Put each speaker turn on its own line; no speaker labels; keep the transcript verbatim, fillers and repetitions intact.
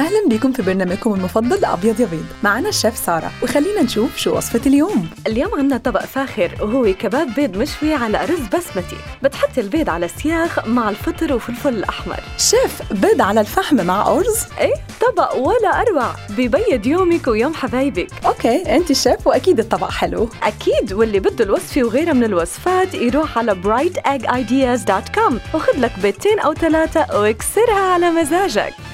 أهلا بكم في برنامجكم المفضل أبيض يا بيض. معنا الشيف سارة، وخلينا نشوف شو وصفة اليوم.
اليوم عنا طبق فاخر وهو كباب بيض مشوي على أرز بسمتي. بتحط البيض على سياخ مع الفطر وفلفل الأحمر.
شيف، بيض على الفحم مع أرز؟
إيه طبق ولا أروع، بيبيض يومك ويوم حبايبك.
أوكي، أنت الشيف وأكيد الطبق حلو.
أكيد، واللي بده الوصفة وغيرها من الوصفات يروح على برايت إيج آيدياز دوت كوم وخذ لك بيضتين أو ثلاثة واكسرها على مزاجك.